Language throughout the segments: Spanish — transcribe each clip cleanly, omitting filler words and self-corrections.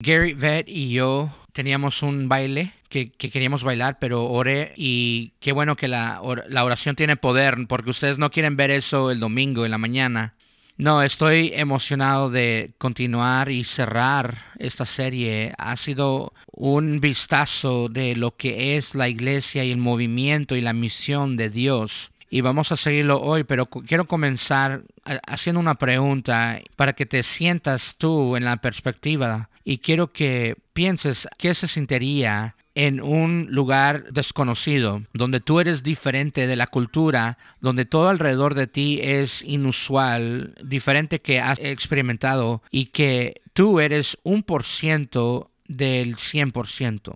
Gary, Vet y yo teníamos un baile que queríamos bailar, pero oré y qué bueno que la oración tiene poder, porque ustedes no quieren ver eso el domingo en la mañana. No, estoy emocionado de continuar y cerrar esta serie. Ha sido un vistazo de lo que es la iglesia y el movimiento y la misión de Dios. Y vamos a seguirlo hoy, pero quiero comenzar haciendo una pregunta para que te sientas tú en la perspectiva y quiero que pienses qué se sentiría en un lugar desconocido, donde tú eres diferente de la cultura, donde todo alrededor de ti es inusual, diferente que has experimentado y que tú eres 1% del 100%.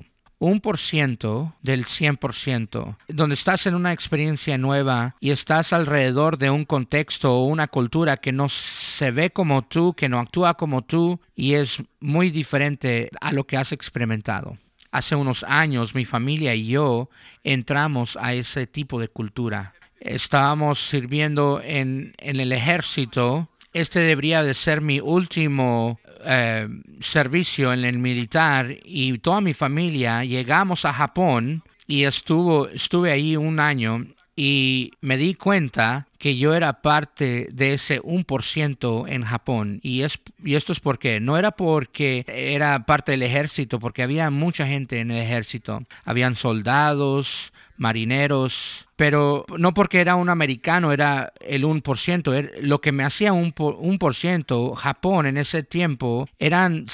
1% del 100%, donde estás en una experiencia nueva y estás alrededor de un contexto o una cultura que no se ve como tú, que no actúa como tú y es muy diferente a lo que has experimentado. Hace unos años mi familia y yo entramos a ese tipo de cultura. Estábamos sirviendo en el ejército. Este debería de ser mi último servicio en el militar y toda mi familia llegamos a Japón y estuve ahí un año y me di cuenta que yo era parte de ese 1% en Japón. Y esto es porque no era porque era parte del ejército, porque había mucha gente en el ejército. Habían soldados, marineros, pero no porque era un americano era el 1%. Lo que me hacía 1%, Japón en ese tiempo, eran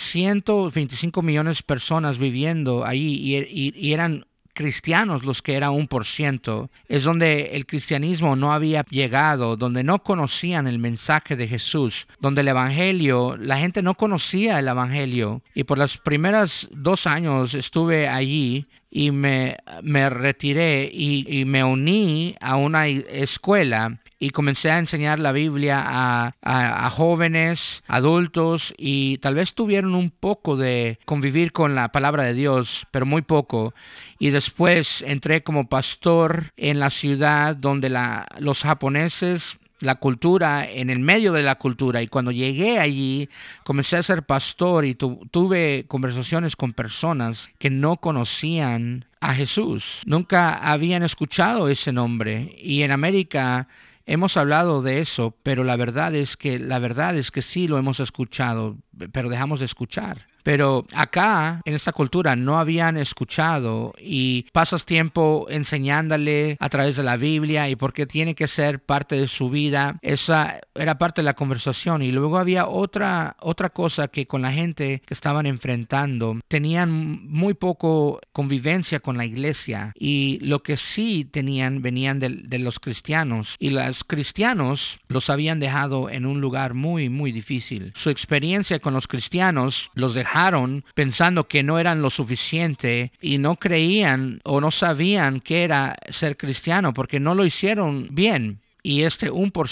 125 millones de personas viviendo ahí y eran cristianos los que era 1%, es donde el cristianismo no había llegado, donde no conocían el mensaje de Jesús, donde el evangelio, la gente no conocía el evangelio. Y por los primeros 2 años estuve allí y me retiré y me uní a una escuela y comencé a enseñar la Biblia a jóvenes, adultos y tal vez tuvieron un poco de convivir con la palabra de Dios, pero muy poco. Y después entré como pastor en la ciudad donde los japoneses, la cultura, en el medio de la cultura. Y cuando llegué allí, comencé a ser pastor y tuve conversaciones con personas que no conocían a Jesús. Nunca habían escuchado ese nombre. Y en América hemos hablado de eso, pero la verdad es que sí lo hemos escuchado, pero dejamos de escuchar. Pero acá, en esta cultura, no habían escuchado y pasas tiempo enseñándole a través de la Biblia y por qué tiene que ser parte de su vida. Esa era parte de la conversación. Y luego había otra cosa que con la gente que estaban enfrentando, tenían muy poco convivencia con la iglesia y lo que sí tenían venían de los cristianos. Y los cristianos los habían dejado en un lugar muy, muy difícil. Su experiencia con los cristianos los dejaron pensando que no eran lo suficiente y no creían o no sabían qué era ser cristiano porque no lo hicieron bien. Y este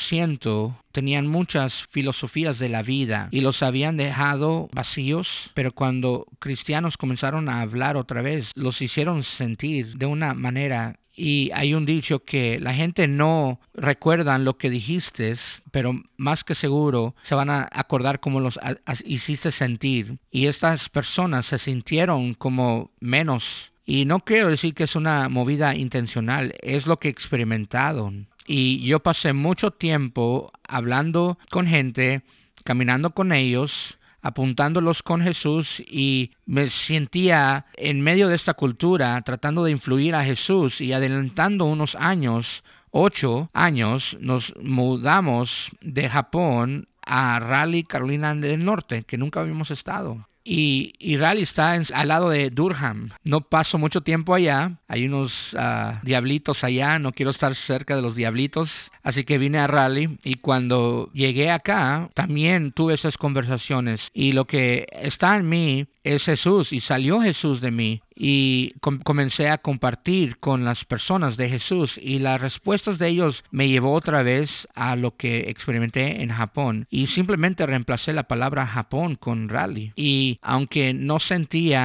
1% tenían muchas filosofías de la vida y los habían dejado vacíos, pero cuando cristianos comenzaron a hablar otra vez, los hicieron sentir de una manera. Y hay un dicho que la gente no recuerdan lo que dijiste, pero más que seguro se van a acordar cómo los hiciste sentir. Y estas personas se sintieron como menos. Y no quiero decir que es una movida intencional, es lo que experimentaron. Y yo pasé mucho tiempo hablando con gente, caminando con ellos, apuntándolos con Jesús y me sentía en medio de esta cultura tratando de influir a Jesús y adelantando unos años, 8 años, nos mudamos de Japón a Raleigh, Carolina del Norte, que nunca habíamos estado. Y Raleigh está al lado de Durham. No paso mucho tiempo allá. Hay unos diablitos allá. No quiero estar cerca de los diablitos. Así que vine a Raleigh. Y cuando llegué acá, también tuve esas conversaciones. Y lo que está en mí es Jesús. Y salió Jesús de mí. Y comencé a compartir con las personas de Jesús y las respuestas de ellos me llevó otra vez a lo que experimenté en Japón y simplemente reemplacé la palabra Japón con Raleigh y aunque no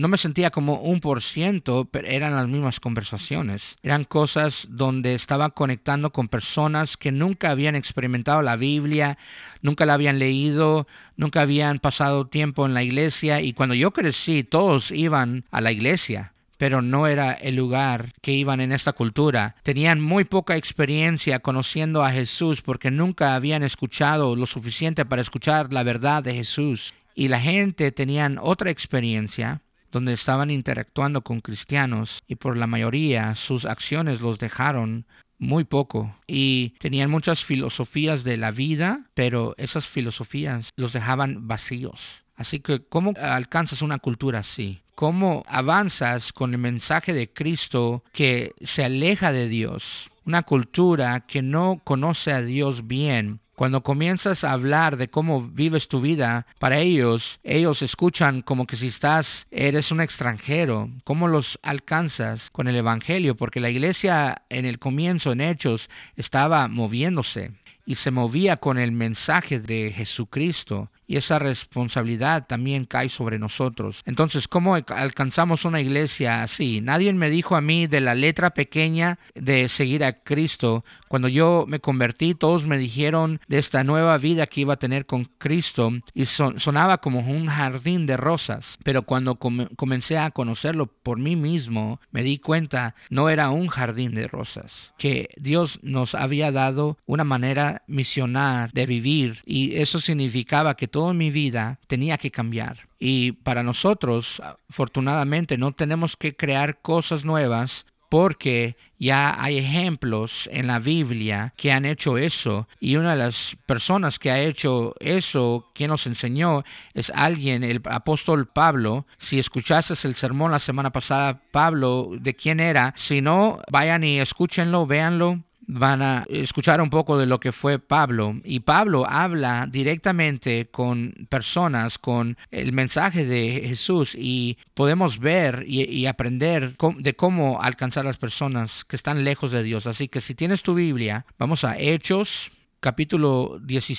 no me sentía como 1%, pero eran las mismas conversaciones. Eran cosas donde estaba conectando con personas que nunca habían experimentado la Biblia, nunca la habían leído, nunca habían pasado tiempo en la iglesia. Y cuando yo crecí, todos iban a la iglesia, pero no era el lugar que iban en esta cultura. Tenían muy poca experiencia conociendo a Jesús porque nunca habían escuchado lo suficiente para escuchar la verdad de Jesús. Y la gente tenían otra experiencia donde estaban interactuando con cristianos y por la mayoría sus acciones los dejaron muy poco y tenían muchas filosofías de la vida, pero esas filosofías los dejaban vacíos. Así que, ¿cómo alcanzas una cultura así? ¿Cómo avanzas con el mensaje de Cristo que se aleja de Dios? Una cultura que no conoce a Dios bien. Cuando comienzas a hablar de cómo vives tu vida, para ellos escuchan como que si eres un extranjero. ¿Cómo los alcanzas con el evangelio? Porque la iglesia en el comienzo, en Hechos, estaba moviéndose y se movía con el mensaje de Jesucristo. Y esa responsabilidad también cae sobre nosotros. Entonces, ¿cómo alcanzamos una iglesia así? Nadie me dijo a mí de la letra pequeña de seguir a Cristo. Cuando yo me convertí, todos me dijeron de esta nueva vida que iba a tener con Cristo y sonaba como un jardín de rosas. Pero cuando comencé a conocerlo por mí mismo, me di cuenta no era un jardín de rosas, que Dios nos había dado una manera misionar de vivir y eso significaba que toda mi vida tenía que cambiar. Y para nosotros, afortunadamente, no tenemos que crear cosas nuevas porque ya hay ejemplos en la Biblia que han hecho eso. Y una de las personas que ha hecho eso, quien nos enseñó, es alguien, el apóstol Pablo. Si escuchaste el sermón la semana pasada, Pablo, ¿de quién era? Si no, vayan y escúchenlo, véanlo. Van a escuchar un poco de lo que fue Pablo. Y Pablo habla directamente con personas, con el mensaje de Jesús y podemos ver y aprender de cómo alcanzar a las personas que están lejos de Dios. Así que si tienes tu Biblia, vamos a Hechos, capítulo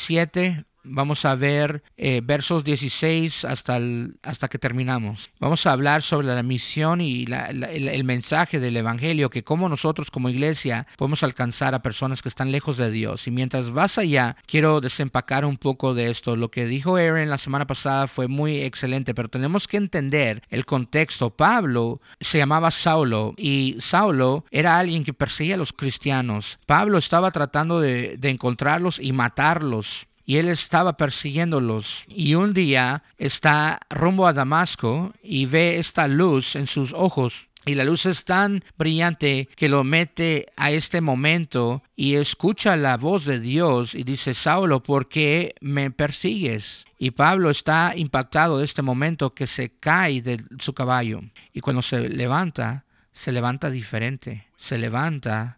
17. Vamos a ver versos 16 hasta que terminamos. Vamos a hablar sobre la misión y el mensaje del evangelio, que cómo nosotros como iglesia podemos alcanzar a personas que están lejos de Dios. Y mientras vas allá, quiero desempacar un poco de esto. Lo que dijo Aaron la semana pasada fue muy excelente, pero tenemos que entender el contexto. Pablo se llamaba Saulo y Saulo era alguien que perseguía a los cristianos. Pablo estaba tratando de encontrarlos y matarlos. Y él estaba persiguiéndolos. Y un día está rumbo a Damasco y ve esta luz en sus ojos. Y la luz es tan brillante que lo mete a este momento y escucha la voz de Dios y dice: Saulo, ¿por qué me persigues? Y Pablo está impactado de este momento que se cae de su caballo. Y cuando se levanta diferente. Se levanta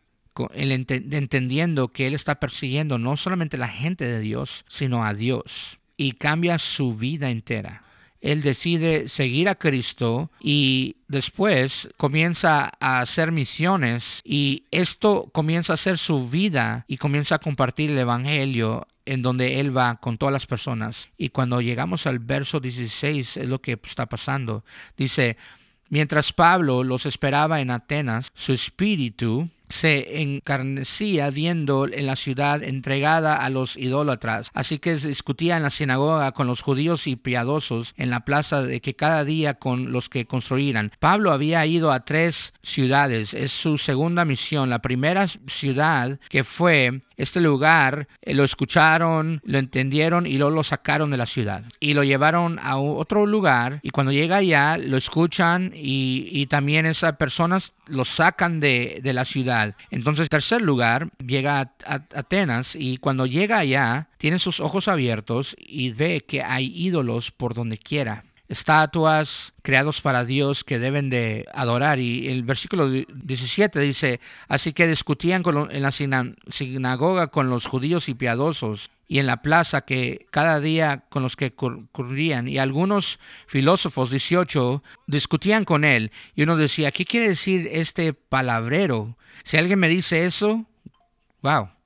entendiendo que él está persiguiendo no solamente a la gente de Dios, sino a Dios. Y cambia su vida entera. Él decide seguir a Cristo y después comienza a hacer misiones y esto comienza a ser su vida y comienza a compartir el evangelio en donde él va con todas las personas. Y cuando llegamos al verso 16 es lo que está pasando. Dice: mientras Pablo los esperaba en Atenas, su espíritu se encarnecía viendo en la ciudad entregada a los idólatras. Así que discutía en la sinagoga con los judíos y piadosos en la plaza de que cada día con los que construyeran. Pablo había ido a 3 ciudades. Es su segunda misión. La primera ciudad que fue este lugar, lo escucharon, lo entendieron y luego lo sacaron de la ciudad. Y lo llevaron a otro lugar y cuando llega allá lo escuchan y también esas personas lo sacan de la ciudad. Entonces, tercer lugar, llega a Atenas y cuando llega allá tiene sus ojos abiertos y ve que hay ídolos por donde quiera. Estatuas creados para Dios que deben de adorar. Y el versículo 17 dice: así que discutían en la sinagoga con los judíos y piadosos y en la plaza que cada día con los que corrían. Y algunos filósofos, 18, discutían con él. Y uno decía: ¿qué quiere decir este palabrero? Si alguien me dice eso, wow.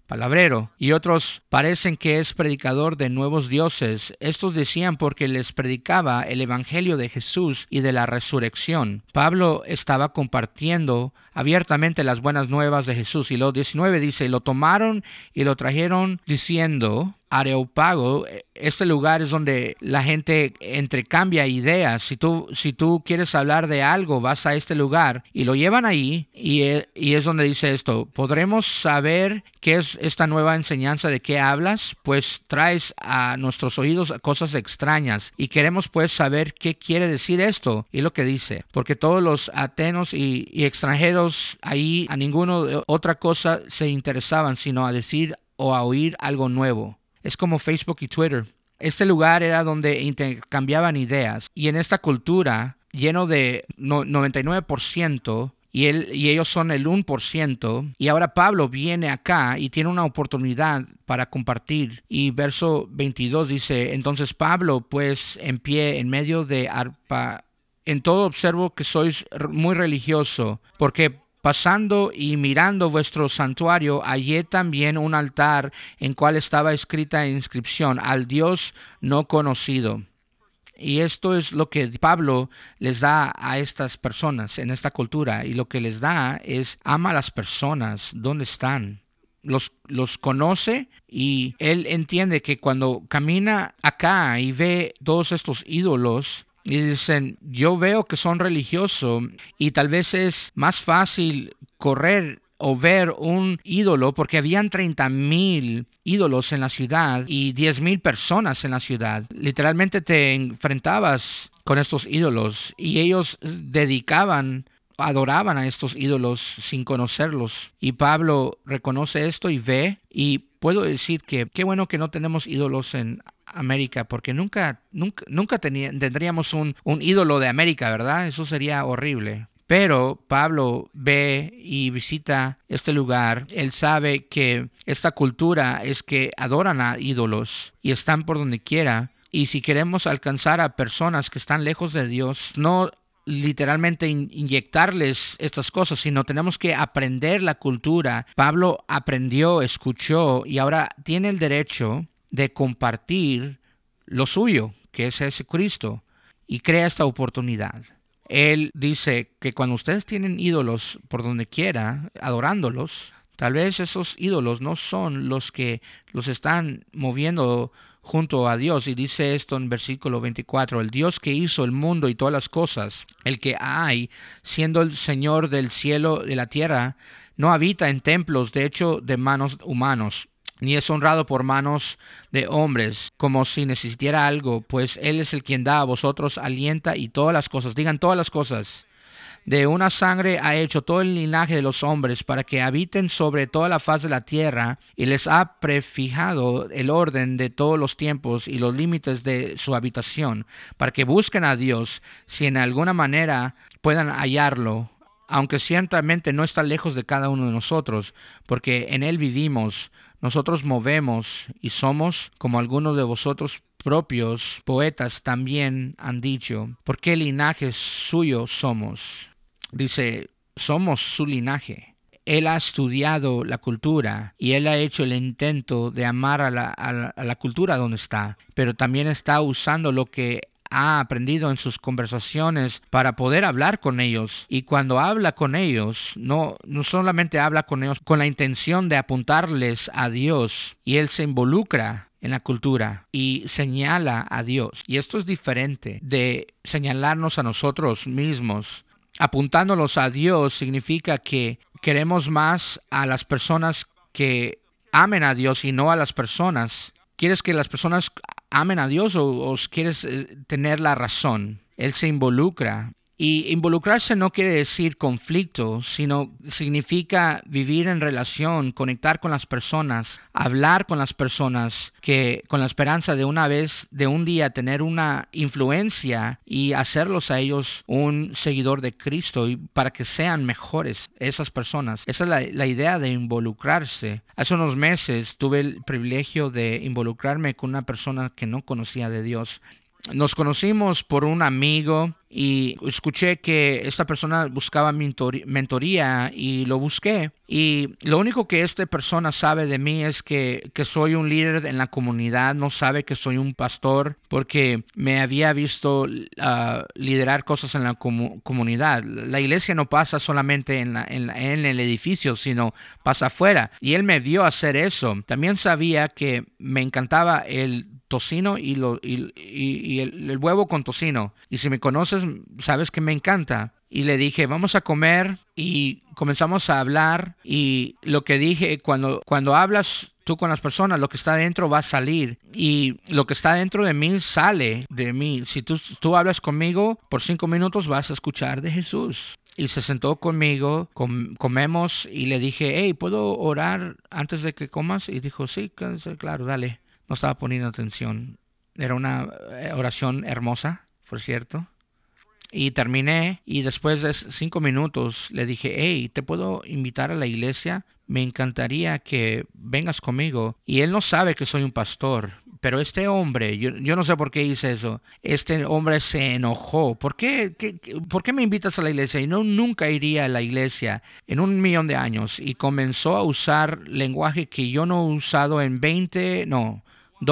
palabrero, y otros parecen que es predicador de nuevos dioses. Estos decían porque les predicaba el evangelio de Jesús y de la resurrección. Pablo estaba compartiendo abiertamente las buenas nuevas de Jesús. Y lo 19 dice, lo tomaron y lo trajeron diciendo, Areópago, este lugar es donde la gente intercambia ideas. Si tú quieres hablar de algo, vas a este lugar y lo llevan ahí, y es donde dice esto: ¿podremos saber qué es esta nueva enseñanza de qué hablas? Pues traes a nuestros oídos cosas extrañas y queremos pues saber qué quiere decir esto. Y lo que dice, porque todos los atenos y extranjeros ahí a ninguno de otra cosa se interesaban, sino a decir o a oír algo nuevo. Es como Facebook y Twitter. Este lugar era donde intercambiaban ideas, y en esta cultura lleno de 99%, y ellos son el 1%, y ahora Pablo viene acá y tiene una oportunidad para compartir. Y verso 22 dice, entonces Pablo pues en pie en medio de Arpa, en todo observo que sois muy religioso, porque pasando y mirando vuestro santuario, hallé también un altar en cual estaba escrita inscripción, al Dios no conocido. Y esto es lo que Pablo les da a estas personas en esta cultura. Y lo que les da es, ama a las personas donde están. Los conoce, y él entiende que cuando camina acá y ve todos estos ídolos, y dicen, yo veo que son religiosos, y tal vez es más fácil correr o ver un ídolo, porque habían 30,000 ídolos en la ciudad y 10,000 personas en la ciudad. Literalmente te enfrentabas con estos ídolos, y ellos adoraban a estos ídolos sin conocerlos. Y Pablo reconoce esto y ve, y puedo decir que qué bueno que no tenemos ídolos en América, porque nunca tendríamos un ídolo de América, ¿verdad? Eso sería horrible. Pero Pablo ve y visita este lugar. Él sabe que esta cultura es que adoran a ídolos y están por donde quiera. Y si queremos alcanzar a personas que están lejos de Dios, no literalmente inyectarles estas cosas, sino tenemos que aprender la cultura. Pablo aprendió, escuchó, y ahora tiene el derecho de compartir lo suyo, que es Jesucristo, y crea esta oportunidad. Él dice que cuando ustedes tienen ídolos por donde quiera, adorándolos, tal vez esos ídolos no son los que los están moviendo junto a Dios. Y dice esto en versículo 24, el Dios que hizo el mundo y todas las cosas, el que hay, siendo el Señor del cielo y de la tierra, no habita en templos de hecho de manos humanos, ni es honrado por manos de hombres, como si necesitara algo, pues Él es el quien da a vosotros, alienta y todas las cosas. Digan todas las cosas. De una sangre ha hecho todo el linaje de los hombres para que habiten sobre toda la faz de la tierra, y les ha prefijado el orden de todos los tiempos y los límites de su habitación, para que busquen a Dios, si en alguna manera puedan hallarlo, aunque ciertamente no está lejos de cada uno de nosotros, porque en Él vivimos, nosotros movemos y somos, como algunos de vosotros propios poetas también han dicho, ¿por qué linaje suyo somos? Dice, somos su linaje. Él ha estudiado la cultura y él ha hecho el intento de amar a la cultura donde está, pero también está usando lo que ha aprendido en sus conversaciones para poder hablar con ellos. Y cuando habla con ellos, no solamente habla con ellos con la intención de apuntarles a Dios, y él se involucra en la cultura y señala a Dios. Y esto es diferente de señalarnos a nosotros mismos. Apuntándolos a Dios significa que queremos más a las personas que amen a Dios y no a las personas. ¿Quieres que las personas amen a Dios o quieres tener la razón? Él se involucra. Y involucrarse no quiere decir conflicto, sino significa vivir en relación, conectar con las personas, hablar con las personas, que con la esperanza de un día tener una influencia y hacerlos a ellos un seguidor de Cristo, y para que sean mejores esas personas. Esa es la idea de involucrarse. Hace unos meses tuve el privilegio de involucrarme con una persona que no conocía de Dios. Nos conocimos por un amigo y escuché que esta persona buscaba mentoría y lo busqué. Y lo único que esta persona sabe de mí es que soy un líder en la comunidad. No sabe que soy un pastor porque me había visto liderar cosas en la comunidad. La iglesia no pasa solamente en el edificio, sino pasa afuera. Y él me vio hacer eso. También sabía que me encantaba el tocino y el huevo con tocino. Y si me conoces, sabes que me encanta. Y le dije, vamos a comer, y comenzamos a hablar. Y lo que dije, cuando hablas tú con las personas, lo que está dentro va a salir. Y lo que está dentro de mí sale de mí. Si tú hablas conmigo, por 5 minutos vas a escuchar de Jesús. Y se sentó conmigo, comemos, y le dije, hey, ¿puedo orar antes de que comas? Y dijo, sí, claro, dale. No estaba poniendo atención. Era una oración hermosa, por cierto. Y terminé, y después de 5 minutos le dije, hey, ¿te puedo invitar a la iglesia? Me encantaría que vengas conmigo. Y él no sabe que soy un pastor. Pero este hombre, yo no sé por qué hice eso. Este hombre se enojó. ¿Por qué me invitas a la iglesia? Y nunca iría a la iglesia en 1,000,000 de años. Y comenzó a usar lenguaje que yo no he usado en 20, no.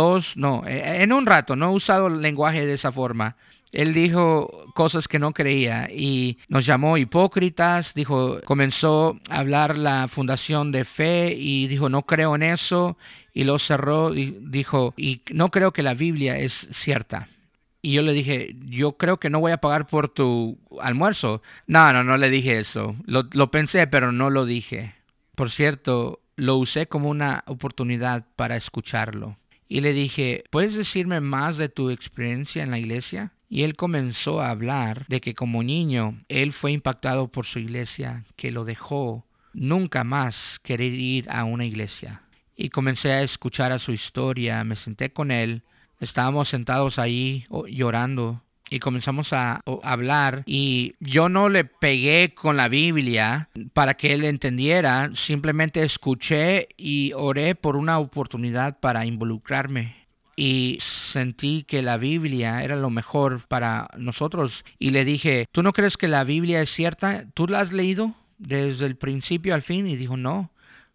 En un rato no he usado el lenguaje de esa forma. Él dijo cosas que no creía y nos llamó hipócritas. Comenzó a hablar la fundación de fe y dijo, no creo en eso. Y lo cerró y dijo, y no creo que la Biblia es cierta. Y yo le dije, yo creo que no voy a pagar por tu almuerzo. No le dije eso. Lo pensé, pero no lo dije. Por cierto, lo usé como una oportunidad para escucharlo. Y le dije, ¿puedes decirme más de tu experiencia en la iglesia? Y él comenzó a hablar de que como niño él fue impactado por su iglesia, que lo dejó nunca más querer ir a una iglesia. Y comencé a escuchar a su historia, me senté con él, estábamos sentados ahí llorando. Y comenzamos a hablar, y yo no le pegué con la Biblia para que él entendiera, simplemente escuché y oré por una oportunidad para involucrarme. Y sentí que la Biblia era lo mejor para nosotros. Y le dije, ¿tú no crees que la Biblia es cierta? ¿Tú la has leído desde el principio al fin? Y dijo, no.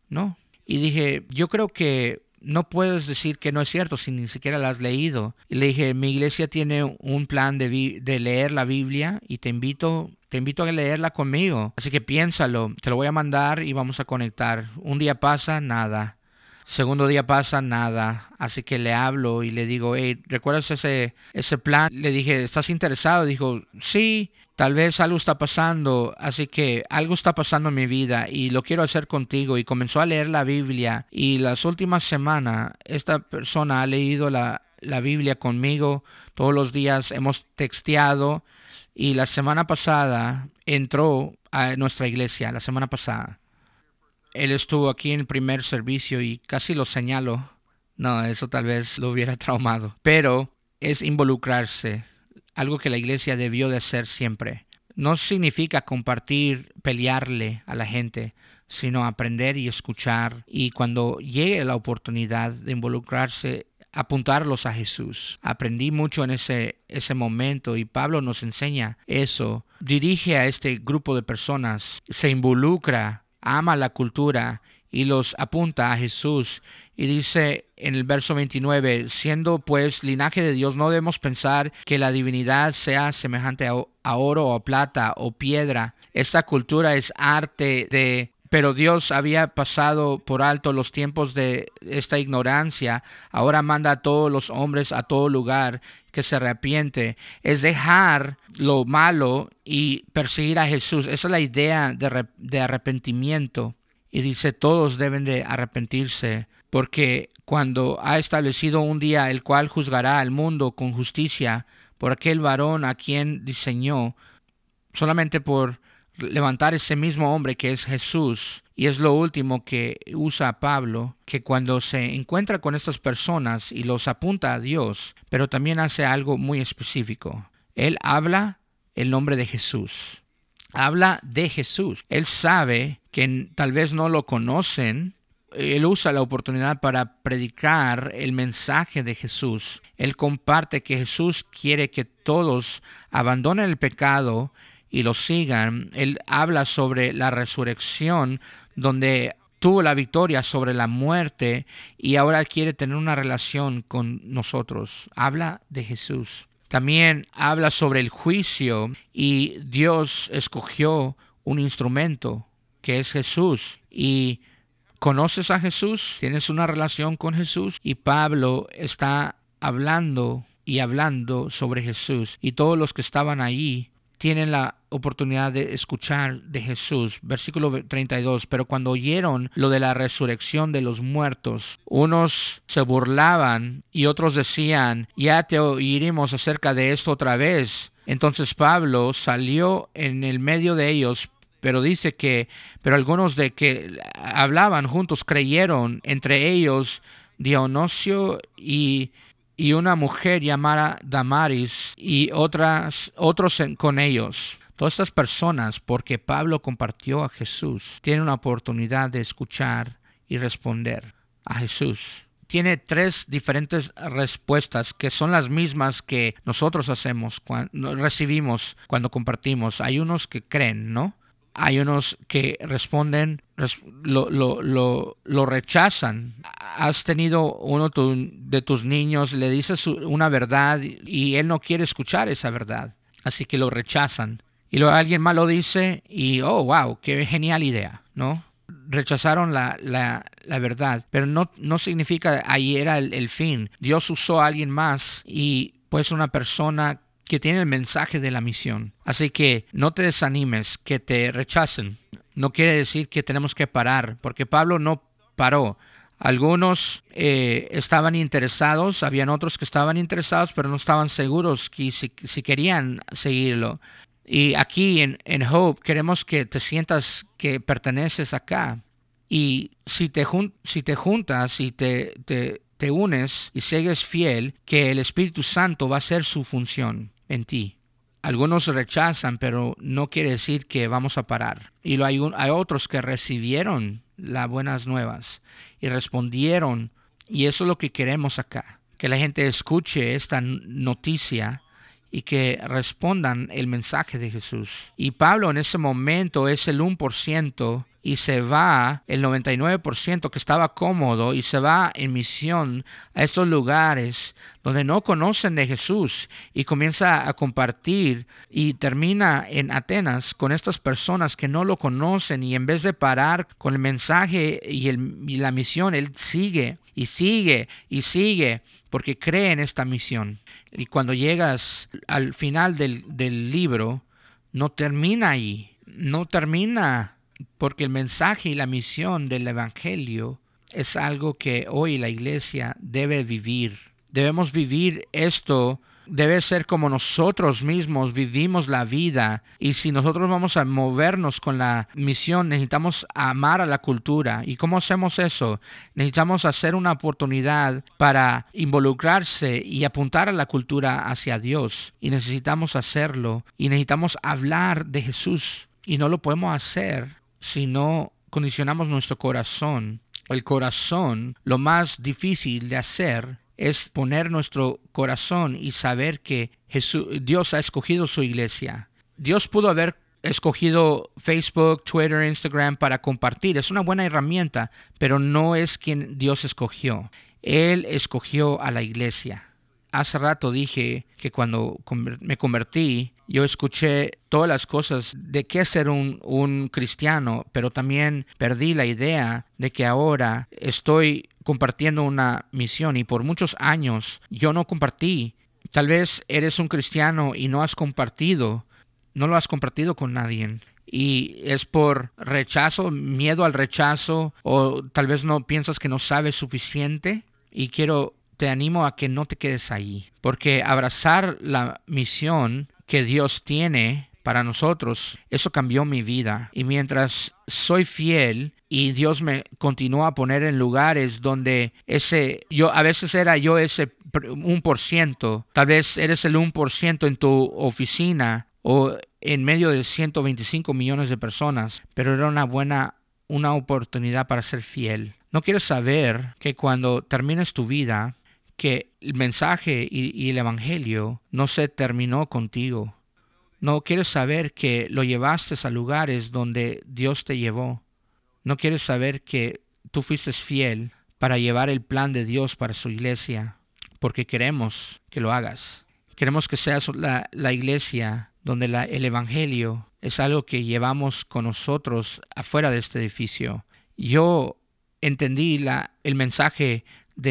Y dije, yo creo que no puedes decir que no es cierto si ni siquiera la has leído. Y le dije, mi iglesia tiene un plan de leer la Biblia y te invito a leerla conmigo. Así que piénsalo, te lo voy a mandar y vamos a conectar. Un día pasa, nada. Segundo día pasa, nada. Así que le hablo y le digo, hey, ¿recuerdas ese plan? Le dije, ¿estás interesado? Dijo, sí. Tal vez algo está pasando, así que algo está pasando en mi vida y lo quiero hacer contigo. Y comenzó a leer la Biblia, y las últimas semanas esta persona ha leído la Biblia conmigo. Todos los días hemos texteado, y la semana pasada entró a nuestra iglesia, la semana pasada. Él estuvo aquí en el primer servicio y casi lo señalo. No, eso tal vez lo hubiera traumado. Pero es involucrarse. Algo que la iglesia debió de hacer siempre. No significa compartir, pelearle a la gente, sino aprender y escuchar. Y cuando llegue la oportunidad de involucrarse, apuntarlos a Jesús. Aprendí mucho en ese momento, y Pablo nos enseña eso. Dirige a este grupo de personas, se involucra, ama la cultura y los apunta a Jesús. Y dice en el verso 29, siendo pues linaje de Dios, no debemos pensar que la divinidad sea semejante a oro o plata o piedra. Esta cultura es arte pero Dios había pasado por alto los tiempos de esta ignorancia. Ahora manda a todos los hombres a todo lugar que se arrepiente. Es dejar lo malo y perseguir a Jesús. Esa es la idea de arrepentimiento. Y dice, todos deben de arrepentirse, porque cuando ha establecido un día el cual juzgará al mundo con justicia por aquel varón a quien diseñó, solamente por levantar ese mismo hombre que es Jesús. Y es lo último que usa Pablo, que cuando se encuentra con estas personas y los apunta a Dios, pero también hace algo muy específico. Él habla el nombre de Jesús. Habla de Jesús. Él sabe que tal vez no lo conocen él usa la oportunidad para predicar el mensaje de Jesús. Él comparte que Jesús quiere que todos abandonen el pecado y lo sigan. Él habla sobre la resurrección, donde tuvo la victoria sobre la muerte y ahora quiere tener una relación con nosotros. Habla de Jesús. También habla sobre el juicio y Dios escogió un instrumento que es Jesús. Y ¿conoces a Jesús? ¿Tienes una relación con Jesús? Y Pablo está hablando y hablando sobre Jesús. Y todos los que estaban ahí tienen la oportunidad de escuchar de Jesús. Versículo 32. Pero cuando oyeron lo de la resurrección de los muertos, unos se burlaban y otros decían: ya te oiremos acerca de esto otra vez. Entonces Pablo salió en el medio de ellos, pero dice pero algunos de que hablaban juntos creyeron, entre ellos Dionisio y una mujer llamada Damaris y otros con ellos. Todas estas personas, porque Pablo compartió a Jesús, tienen una oportunidad de escuchar y responder a Jesús. Tiene 3 diferentes respuestas que son las mismas que nosotros recibimos cuando compartimos. Hay unos que creen, ¿no? Hay unos que responden, lo rechazan. Has tenido uno de tus niños, le dices una verdad y él no quiere escuchar esa verdad, así que lo rechazan. Y luego alguien más lo dice y, oh, wow, qué genial idea, ¿no? Rechazaron la verdad, pero no significa ahí era el fin. Dios usó a alguien más y pues una persona que tiene el mensaje de la misión. Así que no te desanimes que te rechacen. No quiere decir que tenemos que parar, porque Pablo no paró. Algunos estaban interesados, habían otros que estaban interesados, pero no estaban seguros si querían seguirlo. Y aquí en Hope queremos que te sientas que perteneces acá. Y si te juntas y te unes y sigues fiel, que el Espíritu Santo va a hacer su función en ti. Algunos rechazan, pero no quiere decir que vamos a parar. Y hay otros que recibieron las buenas nuevas y respondieron. Y eso es lo que queremos acá. Que la gente escuche esta noticia y que respondan el mensaje de Jesús. Y Pablo en ese momento es el 1%. Y se va el 99% que estaba cómodo y se va en misión a estos lugares donde no conocen de Jesús y comienza a compartir y termina en Atenas con estas personas que no lo conocen y en vez de parar con el mensaje y la misión, él sigue y sigue y sigue porque cree en esta misión. Y cuando llegas al final del libro, no termina ahí, no termina. Porque el mensaje y la misión del Evangelio es algo que hoy la iglesia debe vivir. Debemos vivir esto, debe ser como nosotros mismos vivimos la vida. Y si nosotros vamos a movernos con la misión, necesitamos amar a la cultura. ¿Y cómo hacemos eso? Necesitamos hacer una oportunidad para involucrarse y apuntar a la cultura hacia Dios. Y necesitamos hacerlo. Y necesitamos hablar de Jesús. Y no lo podemos hacer si no condicionamos nuestro corazón. El corazón, lo más difícil de hacer es poner nuestro corazón y saber que Dios ha escogido su iglesia. Dios pudo haber escogido Facebook, Twitter, Instagram para compartir. Es una buena herramienta, pero no es quien Dios escogió. Él escogió a la iglesia. Hace rato dije que cuando me convertí, yo escuché todas las cosas de qué ser un cristiano, pero también perdí la idea de que ahora estoy compartiendo una misión y por muchos años yo no compartí. Tal vez eres un cristiano y no lo has compartido con nadie. Y es por rechazo, miedo al rechazo, o tal vez no piensas que no sabes suficiente. Y te animo a que no te quedes ahí, porque abrazar la misión que Dios tiene para nosotros, eso cambió mi vida. Y mientras soy fiel y Dios me continúa a poner en lugares donde a veces era yo ese 1%, tal vez eres el 1% en tu oficina o en medio de 125 millones de personas, pero era una oportunidad para ser fiel. No quieres saber que cuando termines tu vida, que el mensaje y el evangelio no se terminó contigo. No quieres saber que lo llevaste a lugares donde Dios te llevó. No quieres saber que tú fuiste fiel para llevar el plan de Dios para su iglesia, porque queremos que lo hagas. Queremos que seas la iglesia donde el evangelio es algo que llevamos con nosotros afuera de este edificio. Yo entendí el mensaje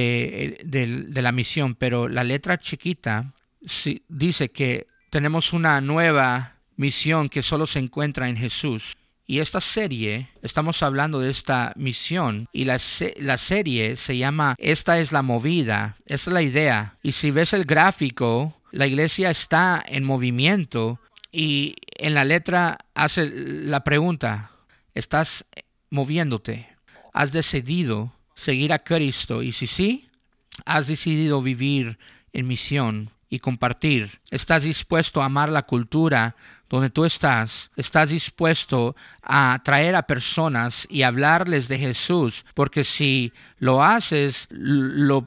de la misión, pero la letra chiquita dice que tenemos una nueva misión que solo se encuentra en Jesús. Y esta serie, estamos hablando de esta misión, y la serie se llama Esta es la movida, esta es la idea. Y si ves el gráfico, la iglesia está en movimiento, y en la letra hace la pregunta: ¿estás moviéndote? ¿Has decidido seguir a Cristo? Y si sí, ¿has decidido vivir en misión y compartir? ¿Estás dispuesto a amar la cultura donde tú estás? ¿Estás dispuesto a traer a personas y hablarles de Jesús? Porque si lo haces, lo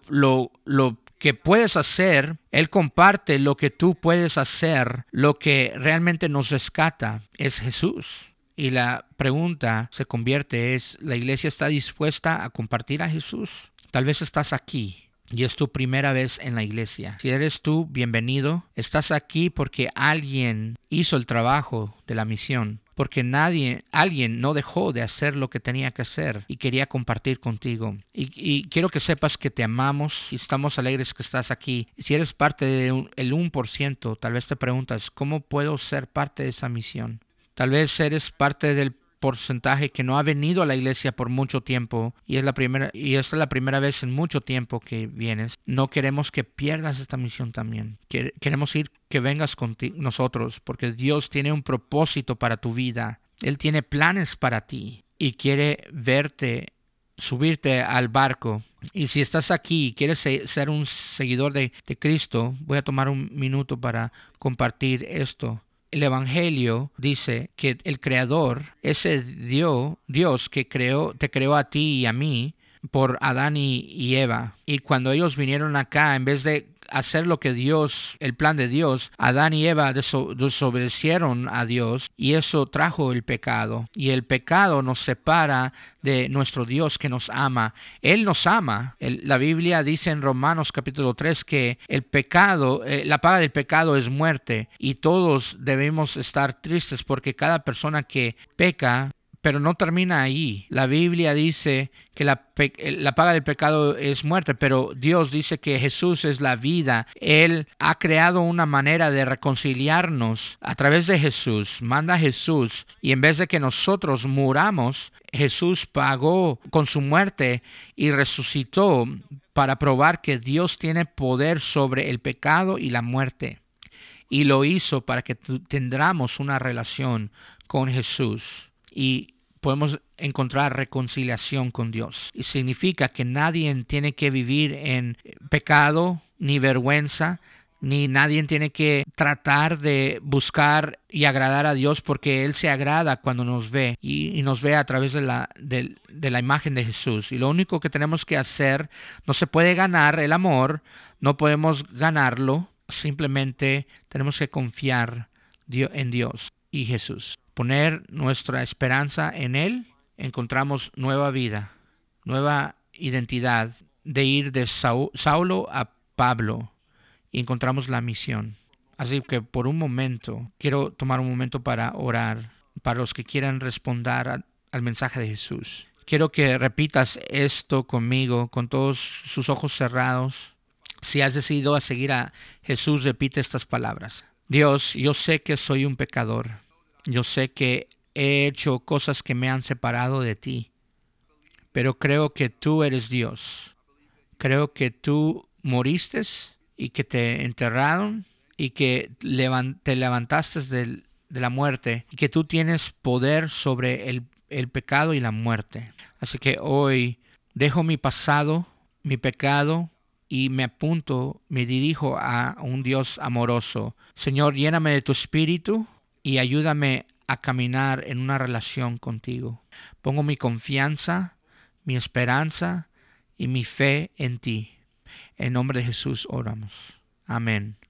que puedes hacer, Él comparte lo que tú puedes hacer. Lo que realmente nos rescata es Jesús. Y la pregunta se convierte ¿la iglesia está dispuesta a compartir a Jesús? Tal vez estás aquí y es tu primera vez en la iglesia. Si eres tú, bienvenido. Estás aquí porque alguien hizo el trabajo de la misión, porque alguien no dejó de hacer lo que tenía que hacer y quería compartir contigo. Y quiero que sepas que te amamos y estamos alegres que estás aquí. Si eres parte del 1%, tal vez te preguntas, ¿cómo puedo ser parte de esa misión? Tal vez eres parte del porcentaje que no ha venido a la iglesia por mucho tiempo y esta es la primera vez en mucho tiempo que vienes. No queremos que pierdas esta misión también. Queremos que vengas con nosotros, porque Dios tiene un propósito para tu vida. Él tiene planes para ti y quiere verte subirte al barco. Y si estás aquí y quieres ser un seguidor de Cristo, voy a tomar un minuto para compartir esto. El Evangelio dice que el Creador, ese Dios que te creó a ti y a mí por Adán y Eva. Y cuando ellos vinieron acá, en vez de hacer lo que el plan de Dios, Adán y Eva desobedecieron a Dios y eso trajo el pecado. Y el pecado nos separa de nuestro Dios que nos ama. Él nos ama. La Biblia dice en Romanos capítulo 3 que el pecado, la paga del pecado es muerte, y todos debemos estar tristes porque cada persona que peca. Pero no termina ahí. La Biblia dice que la paga del pecado es muerte, pero Dios dice que Jesús es la vida. Él ha creado una manera de reconciliarnos a través de Jesús. Manda a Jesús, y en vez de que nosotros muramos, Jesús pagó con su muerte y resucitó para probar que Dios tiene poder sobre el pecado y la muerte. Y lo hizo para que tendramos una relación con Jesús y podemos encontrar reconciliación con Dios. Y significa que nadie tiene que vivir en pecado ni vergüenza, ni nadie tiene que tratar de buscar y agradar a Dios, porque Él se agrada cuando nos ve y nos ve a través de la imagen de Jesús. Y lo único que tenemos que hacer, no se puede ganar el amor, no podemos ganarlo, simplemente tenemos que confiar en Dios y Jesús. Poner nuestra esperanza en Él, encontramos nueva vida, nueva identidad, de ir de Saulo a Pablo, y encontramos la misión. Así que por un momento, quiero tomar un momento para orar, para los que quieran responder al mensaje de Jesús. Quiero que repitas esto conmigo, con todos sus ojos cerrados. Si has decidido a seguir a Jesús, repite estas palabras. Dios, yo sé que soy un pecador. Yo sé que he hecho cosas que me han separado de ti, pero creo que tú eres Dios. Creo que tú moriste y que te enterraron y que te levantaste de la muerte, y que tú tienes poder sobre el pecado y la muerte. Así que hoy dejo mi pasado, mi pecado, y me dirijo a un Dios amoroso. Señor, lléname de tu espíritu y ayúdame a caminar en una relación contigo. Pongo mi confianza, mi esperanza y mi fe en ti. En nombre de Jesús oramos. Amén.